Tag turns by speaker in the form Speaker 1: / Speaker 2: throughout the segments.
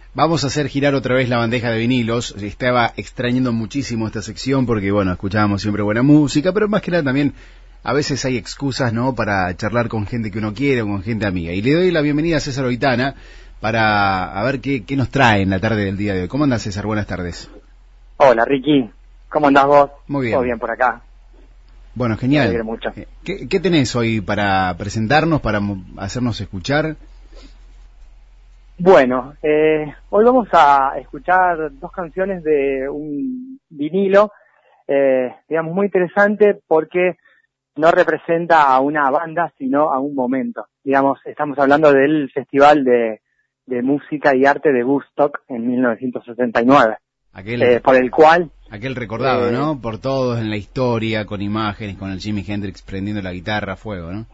Speaker 1: Vamos a hacer girar otra vez la bandeja de vinilos. Estaba extrañando muchísimo esta sección porque, bueno, escuchábamos siempre buena música, pero más que nada también a veces hay excusas, ¿no?, para charlar con gente que uno quiere o con gente amiga. Y le doy la bienvenida a César Oitana para a ver qué nos trae en la tarde del día de hoy. ¿Cómo andás, César? Buenas tardes.
Speaker 2: Hola, Ricky. ¿Cómo andás vos?
Speaker 1: Muy bien.
Speaker 2: Todo bien por acá.
Speaker 1: Bueno, genial.
Speaker 2: Me alegro mucho.
Speaker 1: ¿Qué tenés hoy para presentarnos, para hacernos escuchar?
Speaker 2: Bueno, hoy vamos a escuchar dos canciones de un vinilo, digamos, muy interesante porque no representa a una banda, sino a un momento. Digamos, estamos hablando del Festival de Música y Arte de Woodstock en 1969, por el cual...
Speaker 1: Aquel recordado, ¿no? Por todos en la historia, con imágenes, con el Jimi Hendrix prendiendo la guitarra a fuego, ¿no?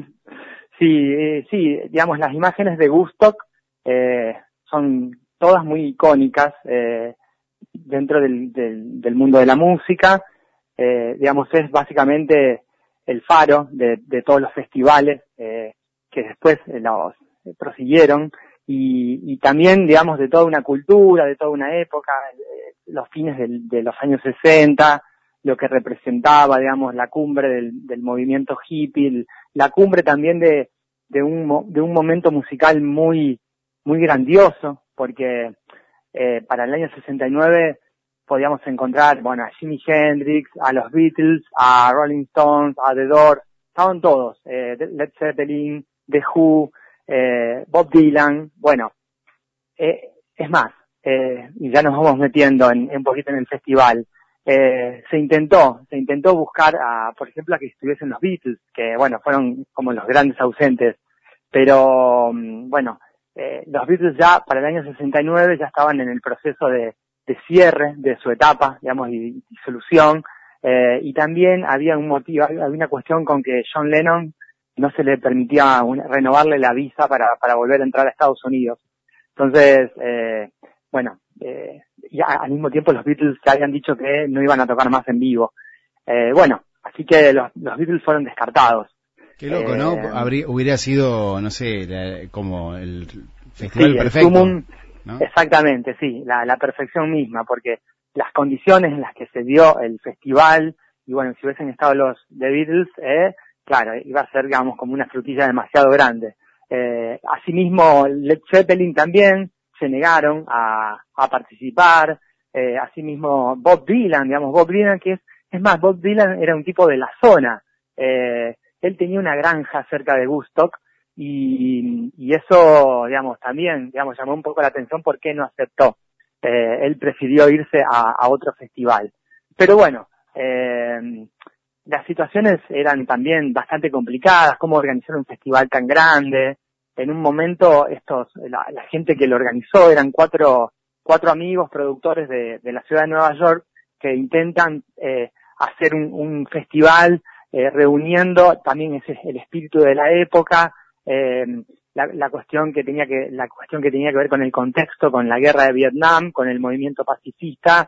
Speaker 2: Sí, digamos, las imágenes de Woodstock son todas muy icónicas dentro del mundo de la música. Digamos, es básicamente el faro de todos los festivales que después los prosiguieron y también, digamos, de toda una cultura, de toda una época, los fines de los años 60, lo que representaba, digamos, la cumbre del movimiento hippie, la cumbre también de un momento musical muy grandioso, porque para el año 69 podíamos encontrar, bueno, a Jimi Hendrix, a los Beatles, a Rolling Stones, a The Doors, estaban todos, Led Zeppelin, The Who, Bob Dylan, bueno, es más, y ya nos vamos metiendo un poquito en el festival. Se intentó buscar por ejemplo, a que estuviesen los Beatles, que bueno, fueron como los grandes ausentes, pero bueno, los Beatles ya para el año 69 ya estaban en el proceso de cierre de su etapa, digamos, y disolución, y también había un motivo, había una cuestión con que John Lennon no se le permitía renovarle la visa para volver a entrar a Estados Unidos. Entonces, bueno, y al mismo tiempo los Beatles ya habían dicho que no iban a tocar más en vivo. Bueno, así que los Beatles fueron descartados.
Speaker 1: Qué loco, ¿no? Hubiera sido, no sé, como el festival
Speaker 2: sí,
Speaker 1: perfecto.
Speaker 2: El sumum,
Speaker 1: ¿no?
Speaker 2: Exactamente, sí, la perfección misma, porque las condiciones en las que se dio el festival, y bueno, si hubiesen estado los The Beatles, claro, iba a ser, digamos, como una frutilla demasiado grande. Asimismo, Led Zeppelin también se negaron a participar, asimismo Bob Dylan, digamos, Bob Dylan, que es más, Bob Dylan era un tipo de la zona, él tenía una granja cerca de Woodstock, y eso, digamos, también, digamos, llamó un poco la atención por qué no aceptó. Él prefirió irse a otro festival. Pero bueno, las situaciones eran también bastante complicadas, cómo organizar un festival tan grande. En un momento la gente que lo organizó eran cuatro amigos productores de la ciudad de Nueva York que intentan hacer un festival reuniendo también el espíritu de la época, la cuestión que tenía que ver con el contexto, con la guerra de Vietnam, con el movimiento pacifista.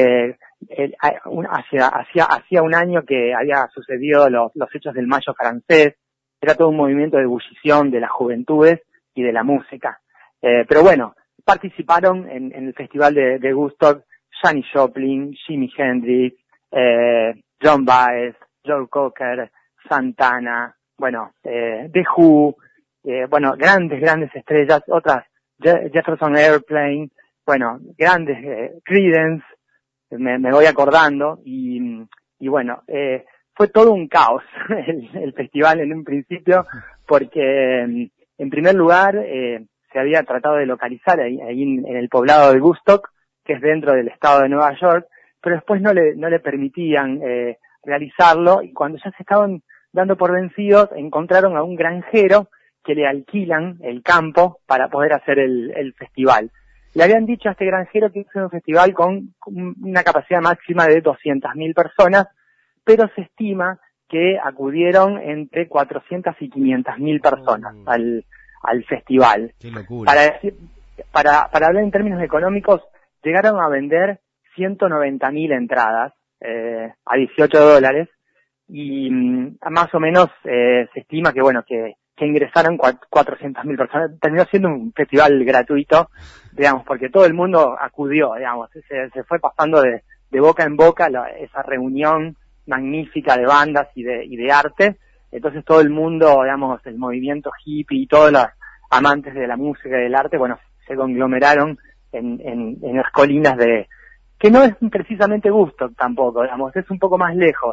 Speaker 2: Hacía un año que había sucedido los hechos del Mayo francés. Era todo un movimiento de ebullición de las juventudes y de la música. Pero bueno, participaron en el festival de Woodstock Janis Joplin, Jimi Hendrix, John Baez, Joe Cocker, Santana, bueno, The Who, bueno, grandes estrellas, otras, Jefferson Airplane, bueno, grandes, Creedence, me voy acordando, y bueno, fue todo un caos el festival en un principio, porque en primer lugar se había tratado de localizar ahí en el poblado de Woodstock, que es dentro del estado de Nueva York, pero después no le permitían realizarlo, y cuando ya se estaban dando por vencidos, encontraron a un granjero que le alquilan el campo para poder hacer el festival. Le habían dicho a este granjero que es un festival con una capacidad máxima de 200.000 personas, pero se estima que acudieron entre 400 y 500.000 personas al festival.
Speaker 1: ¡Qué locura!
Speaker 2: Para hablar en términos económicos, llegaron a vender 190.000 entradas a $18, y más o menos se estima que bueno que ingresaron 400.000 personas. Terminó siendo un festival gratuito, digamos, porque todo el mundo acudió, digamos, se fue pasando de boca en boca esa reunión magnífica de bandas y de arte. Entonces todo el mundo, digamos, el movimiento hippie y todos los amantes de la música y del arte, bueno, se conglomeraron en las colinas que no es precisamente Woodstock tampoco, digamos, es un poco más lejos.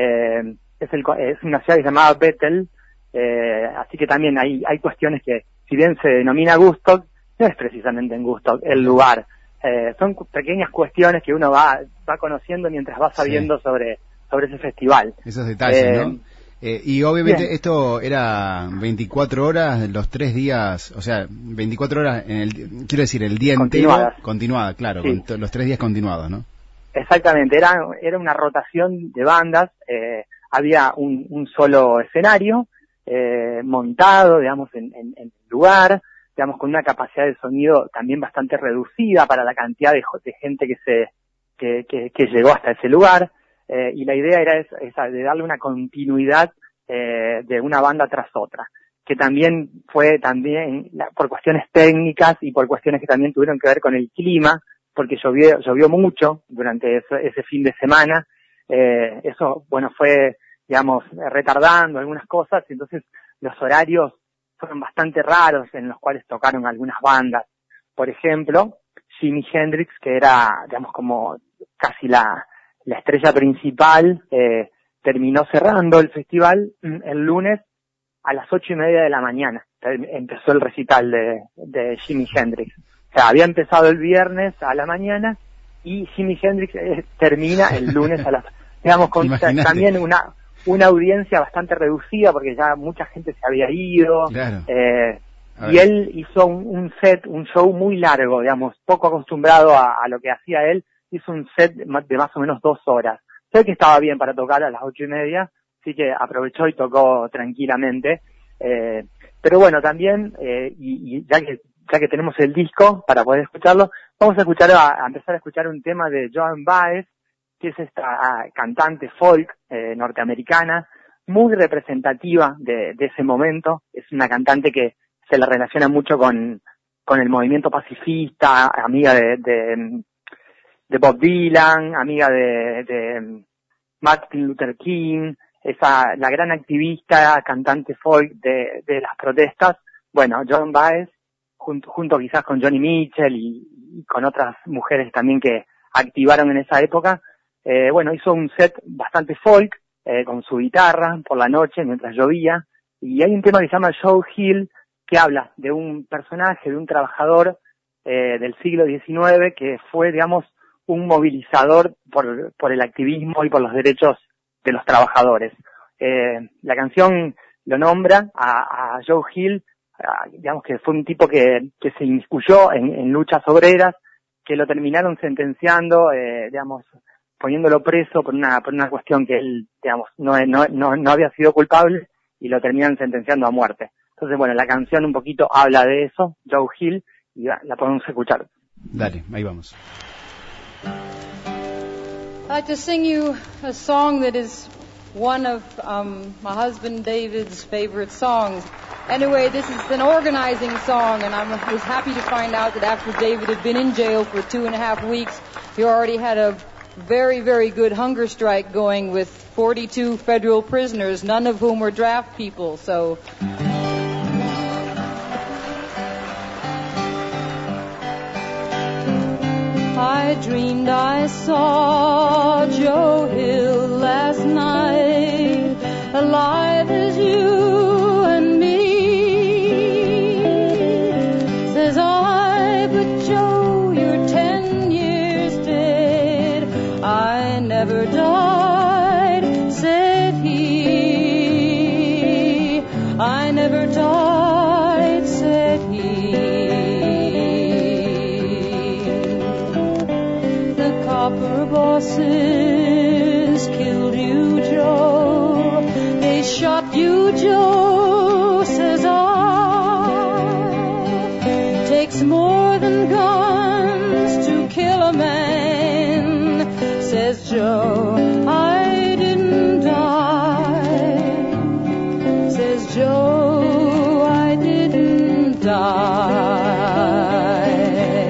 Speaker 2: Es una ciudad llamada Bethel, así que también hay cuestiones que, si bien se denomina Woodstock, no es precisamente en Woodstock el lugar. Son pequeñas cuestiones que uno va conociendo mientras va sabiendo sobre ese festival.
Speaker 1: Esos detalles, ¿no? Y obviamente esto era 24 horas, los 3 días, o sea, 24 horas, quiero decir, el día entero, continuada, claro, sí. Con los 3 días continuados, ¿no? Exactamente,
Speaker 2: era una rotación de bandas, había un solo escenario montado, digamos, en el lugar, digamos, con una capacidad de sonido también bastante reducida para la cantidad de gente que llegó hasta ese lugar. Y la idea era esa de darle una continuidad de una banda tras otra, que también fue por cuestiones técnicas y por cuestiones que también tuvieron que ver con el clima, porque llovió mucho durante ese fin de semana. Eso, bueno, fue, digamos, retardando algunas cosas, y entonces los horarios fueron bastante raros en los cuales tocaron algunas bandas. Por ejemplo, Jimi Hendrix, que era, digamos, como casi la estrella principal, terminó cerrando el festival el lunes a las 8:30 de la mañana. Empezó el recital de Jimi Hendrix. O sea, había empezado el viernes a la mañana y Jimi Hendrix termina el lunes a las, digamos, con también una audiencia bastante reducida porque ya mucha gente se había ido.
Speaker 1: Claro.
Speaker 2: Y él hizo un show muy largo, digamos, poco acostumbrado a lo que hacía él. Hizo un set de más o menos 2 horas. Sé que estaba bien para tocar a las 8:30, así que aprovechó y tocó tranquilamente. Pero bueno, también, y ya que tenemos el disco para poder escucharlo, vamos a empezar a escuchar un tema de Joan Baez, que es esta cantante folk norteamericana, muy representativa de ese momento. Es una cantante que se la relaciona mucho con el movimiento pacifista, amiga de Bob Dylan, amiga de Martin Luther King, la gran activista, cantante folk de las protestas. Bueno, Joan Baez, junto quizás con Joni Mitchell y con otras mujeres también que activaron en esa época, bueno, hizo un set bastante folk, con su guitarra por la noche mientras llovía, y hay un tema que se llama Joe Hill, que habla de un personaje, de un trabajador del siglo XIX que fue, digamos, un movilizador por el activismo y por los derechos de los trabajadores. La canción lo nombra a Joe Hill, digamos que fue un tipo que se inmiscuyó en luchas obreras, que lo terminaron sentenciando, digamos, poniéndolo preso por una cuestión que él, digamos, no había sido culpable, y lo terminan sentenciando a muerte. Entonces, bueno, la canción un poquito habla de eso, Joe Hill, y la podemos escuchar.
Speaker 1: Dale, ahí vamos.
Speaker 3: I'd like to sing you a song that is one of my husband David's favorite songs. Anyway, this is an organizing song, and I was happy to find out that after David had been in jail for 2.5 weeks, he already had a very, very good hunger strike going with 42 federal prisoners, none of whom were draft people, so... I dreamed I saw Joe Hill last night, alive as you and me. Says I, but Joe, you're 10 years dead. I never died, said he. I never died, said he. Copper bosses killed you, Joe. They shot you, Joe, says I. Takes more than guns to kill a man, says Joe. I didn't die, says Joe. I didn't die.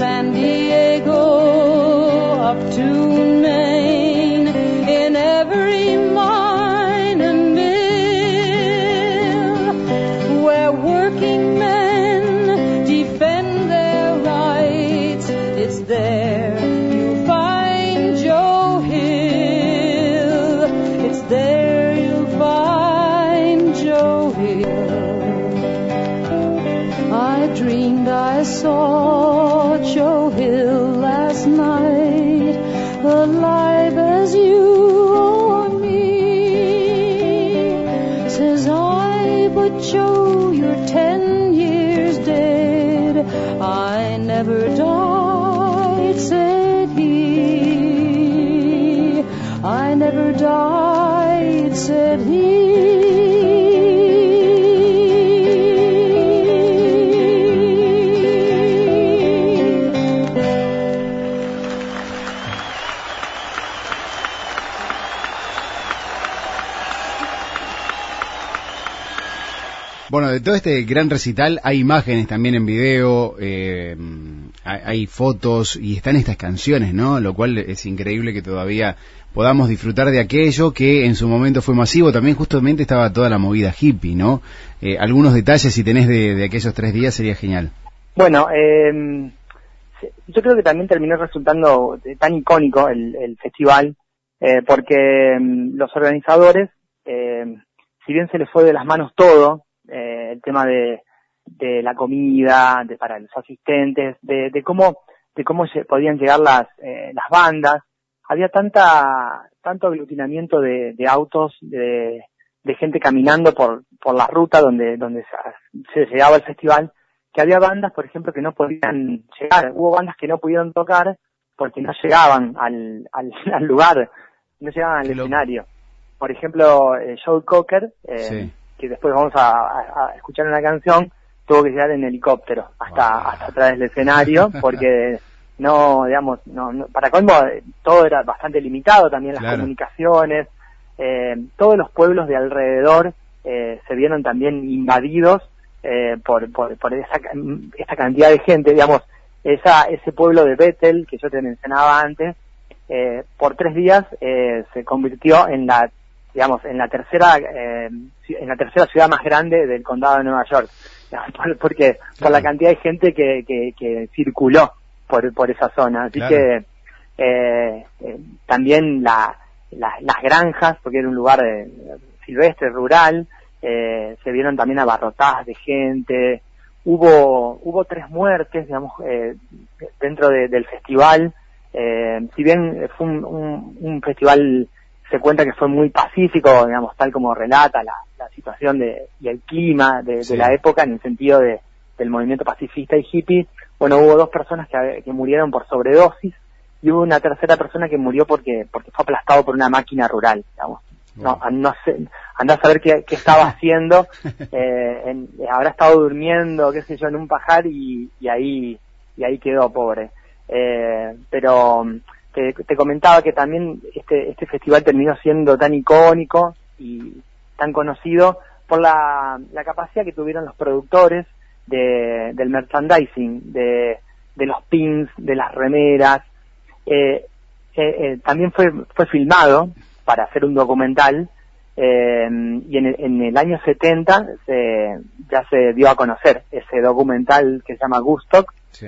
Speaker 3: San Diego up to Maine, in every mine and mill, where working men defend their rights, it's there you'll find Joe Hill. It's there you'll find Joe Hill. I dreamed I saw Joe Hill last night, alive as you or me. Says I, but Joe, you're 10 years dead. I never died, said he. I never died, said he.
Speaker 1: Bueno, de todo este gran recital hay imágenes también en video, hay fotos y están estas canciones, ¿no? Lo cual es increíble que todavía podamos disfrutar de aquello que en su momento fue masivo. También justamente estaba toda la movida hippie, ¿no? Algunos detalles, si tenés de aquellos 3 días, sería genial.
Speaker 2: Bueno, yo creo que también terminó resultando tan icónico el festival, porque los organizadores, si bien se les fue de las manos todo, el tema de la comida, para los asistentes, de cómo podían llegar las bandas, había tanto aglutinamiento de autos, de gente caminando por la ruta donde se llegaba el festival, que había bandas, por ejemplo, que no podían llegar. Hubo bandas que no pudieron tocar porque no llegaban al lugar, no llegaban al escenario. Por ejemplo, Joe Cocker,
Speaker 1: sí,
Speaker 2: que después vamos a escuchar una canción, tuvo que llegar en helicóptero hasta atrás del escenario, porque no, para colmo todo era bastante limitado, también las comunicaciones, todos los pueblos de alrededor se vieron también invadidos por esa cantidad de gente, digamos, ese pueblo de Bethel que yo te mencionaba antes, por 3 días se convirtió en la tercera ciudad más grande del condado de Nueva York, porque por la cantidad de gente que circuló por esa zona. Así que también las granjas, porque era un lugar silvestre, rural, se vieron también abarrotadas de gente. Hubo 3 muertes, digamos, dentro del festival. Si bien fue un festival, se cuenta que fue muy pacífico, digamos, tal como relata la situación y el clima de la época, en el sentido del movimiento pacifista y hippie. Bueno, hubo 2 personas que murieron por sobredosis, y hubo una tercera persona que murió porque fue aplastado por una máquina rural, digamos. No sé, andá a saber qué estaba haciendo, habrá estado durmiendo, qué sé yo, en un pajar, y ahí quedó, pobre. Pero te comentaba que también este festival terminó siendo tan icónico y tan conocido por la capacidad que tuvieron los productores del merchandising, de los pins, de las remeras. También fue filmado para hacer un documental, y en el año 70 ya se dio a conocer ese documental que se llama Woodstock.
Speaker 1: Sí.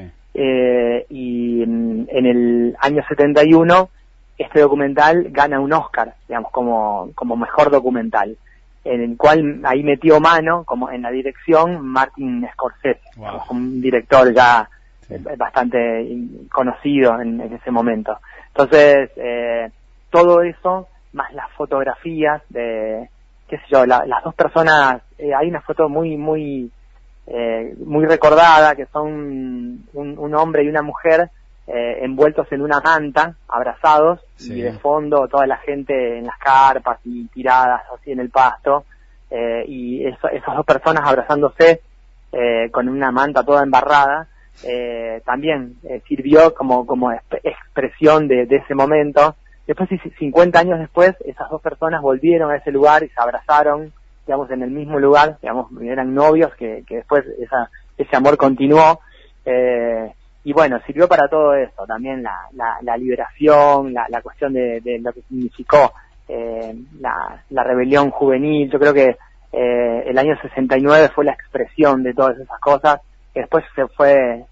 Speaker 2: Y en el año 71 este documental gana un Oscar, digamos, como mejor documental, en el cual ahí metió mano, como en la dirección, Martin Scorsese, digamos, un director ya bastante conocido en ese momento. Entonces, todo eso, más las fotografías de, qué sé yo, las 2 personas, hay una foto muy recordada, que son un hombre y una mujer envueltos en una manta, abrazados, y de fondo toda la gente en las carpas y tiradas así en el pasto, y esas 2 personas abrazándose con una manta toda embarrada, también sirvió como expresión de ese momento. Después, 50 años después, esas 2 personas volvieron a ese lugar y se abrazaron, digamos, en el mismo lugar, digamos, eran novios, que después ese amor continuó, y bueno, sirvió para todo eso, también la liberación, la cuestión de lo que significó la rebelión juvenil. Yo creo que el año 69 fue la expresión de todas esas cosas, que después se fue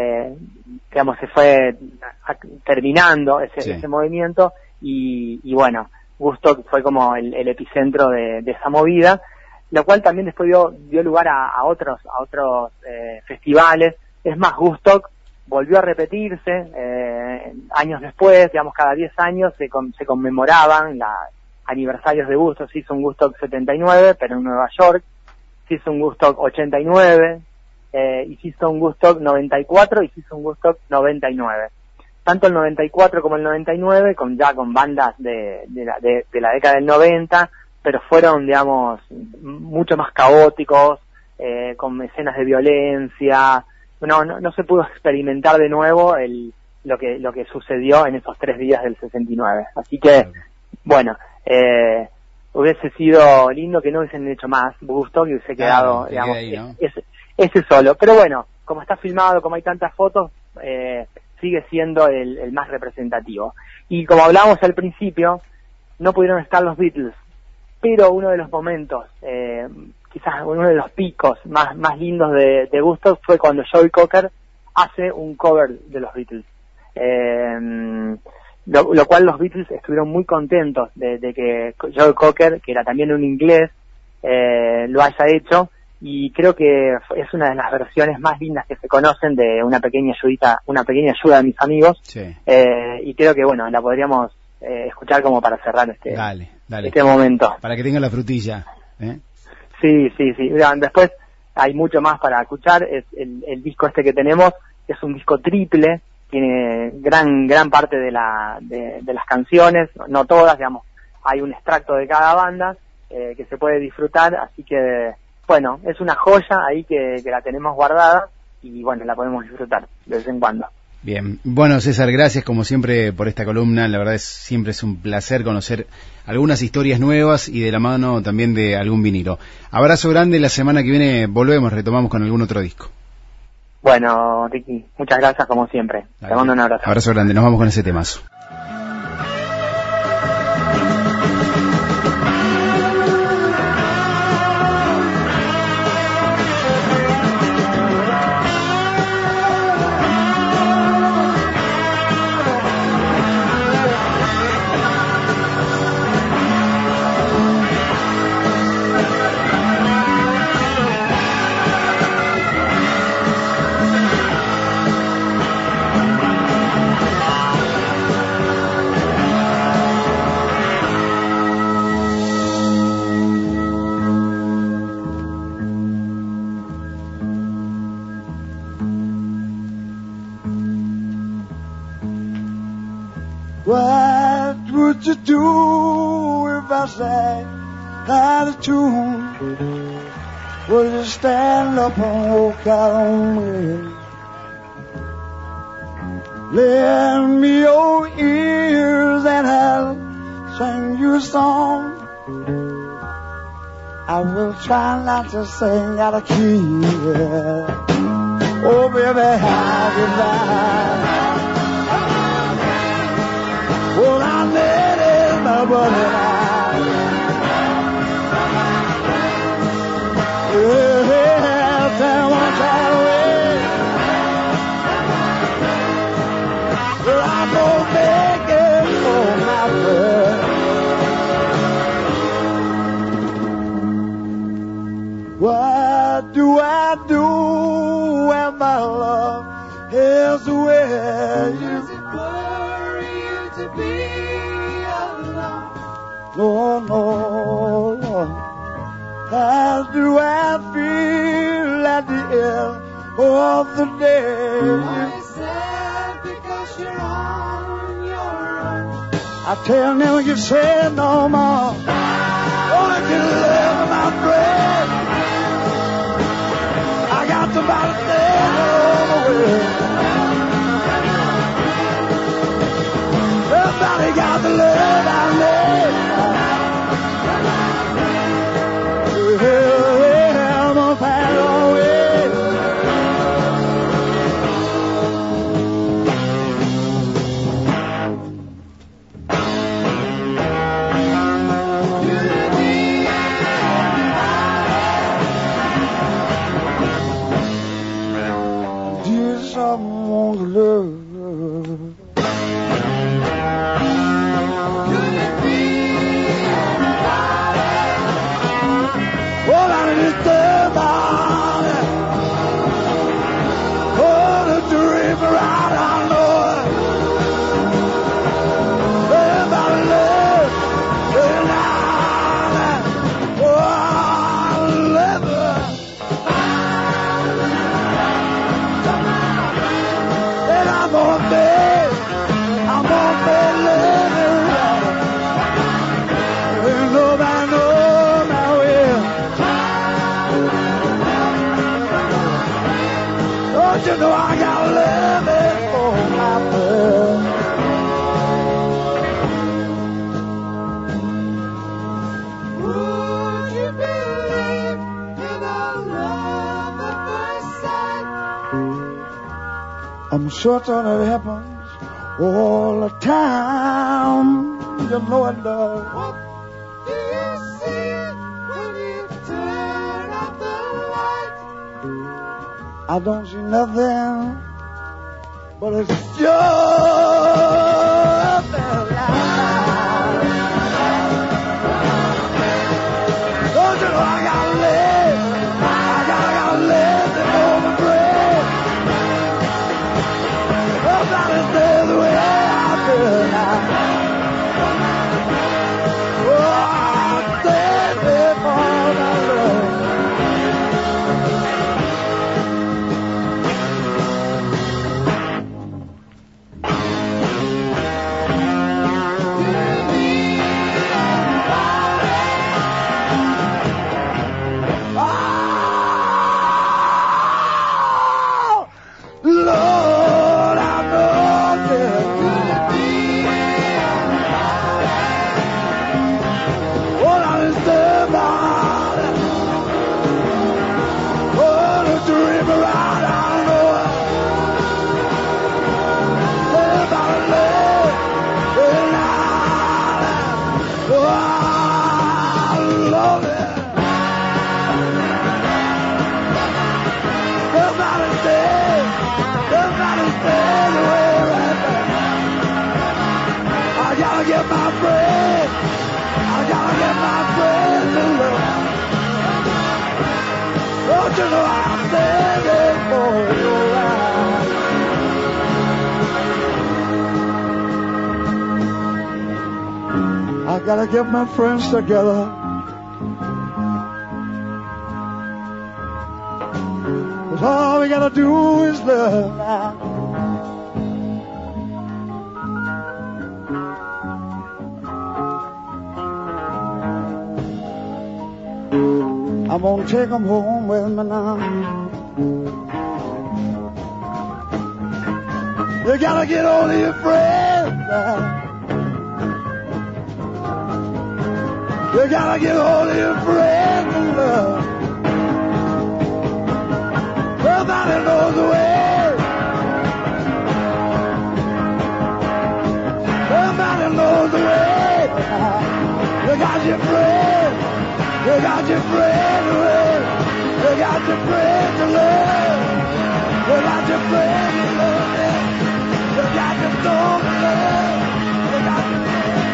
Speaker 2: terminando ese movimiento, y bueno, Woodstock fue como el epicentro de esa movida, lo cual también después dio lugar a otros festivales. Es más, Woodstock volvió a repetirse años después, digamos, cada 10 años se conmemoraban aniversarios de Woodstock. Se hizo un Woodstock 79, pero en Nueva York, se hizo un Woodstock 89, y se hizo un Woodstock 94, y se hizo un Woodstock 99. Tanto el 94 como el 99, con bandas de la década del 90, pero fueron, digamos, mucho más caóticos, con escenas de violencia. No se pudo experimentar de nuevo lo que sucedió en esos 3 días del 69. Así que, bueno, hubiese sido lindo que no hubiesen hecho más Woodstock y hubiese quedado, digamos, ahí, ¿no? ese solo. Pero bueno, como está filmado, como hay tantas fotos, sigue siendo el más representativo. Y como hablábamos al principio, no pudieron estar los Beatles, pero uno de los momentos, quizás uno de los picos más lindos de Woodstock fue cuando Joe Cocker hace un cover de los Beatles. Lo cual los Beatles estuvieron muy contentos de que Joe Cocker, que era también un inglés, lo haya hecho, y creo que es una de las versiones más lindas que se conocen de una pequeña ayuda de mis amigos. Sí. Y creo que, bueno, la podríamos escuchar como para cerrar este momento.
Speaker 1: Para que tenga la frutilla.
Speaker 2: Sí. Después hay mucho más para escuchar. El disco que tenemos es un disco triple, tiene gran parte de las canciones, no todas, digamos, hay un extracto de cada banda que se puede disfrutar, así que bueno, es una joya ahí que la tenemos guardada, y bueno, la podemos disfrutar de vez en cuando.
Speaker 1: Bien, bueno, César, gracias como siempre por esta columna. La verdad siempre es un placer conocer algunas historias nuevas y de la mano también de algún vinilo. Abrazo grande, la semana que viene retomamos con algún otro disco.
Speaker 2: Bueno, Ricky, muchas gracias como siempre. Te mando un abrazo.
Speaker 1: Abrazo grande, nos vamos con ese temazo.
Speaker 4: What would you do if I sang out of tune? Would you stand up and walk out on me? Lend me your ears and I'll sing you a song. I will try not to sing out of key. Oh baby, how you lie? Well, I need it, my buddy. Yeah, tell one time away. Well, I'm gonna make it for my friend. What do I do when my love is away? No. How do I feel at the end of the day? Are you sad because you're on your own? I tell them you said no more. Oh, I can live my dream. I got somebody staying on the way. Somebody got the love I need. someone's love. All I need is the body. Oh, the dream right, I know it. About love, and oh, I love her. And I'm gonna be living right. And nobody knows my will. Don't you know I got love for my girl? Would you believe in a love at first sight? I'm certain it happens all the time. You know it does. What do you see when you turn off the light? I don't see nothing, but it's just the light. Don't you know I gotta live? I gotta live to know my breath. Nobody stays the way I feel now. Oh, I'm standing for my love. Lord, I know that could be. All I understand about it. Oh, the dream around, I know it. About love and oh, I love it. Somebody stay away right there. I gotta get my friend. I gotta get my friend to love. Don't you know I'm standing for your life? I gotta get my friends together. All we gotta do is love now. I'm gonna take them home with me now. You gotta get all of your friends now. You gotta get all of your friends in love. Nobody knows the way. Nobody knows the way. You got your friend. You got your friend to love. You got your friend to love. You got your friend to love. You got your dog to love. You got your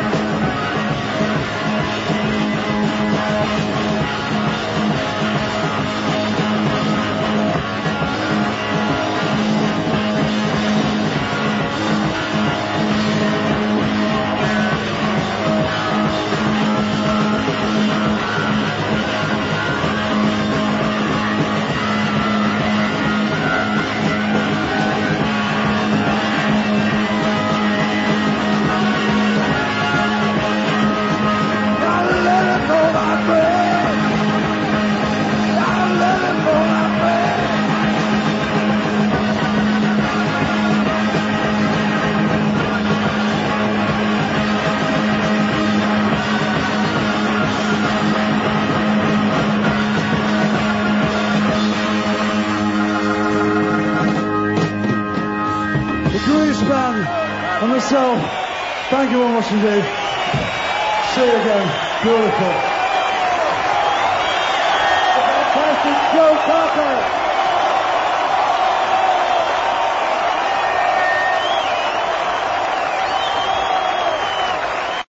Speaker 4: and myself, thank you very much indeed. See you again. Beautiful. Fantastic Joe Cocker.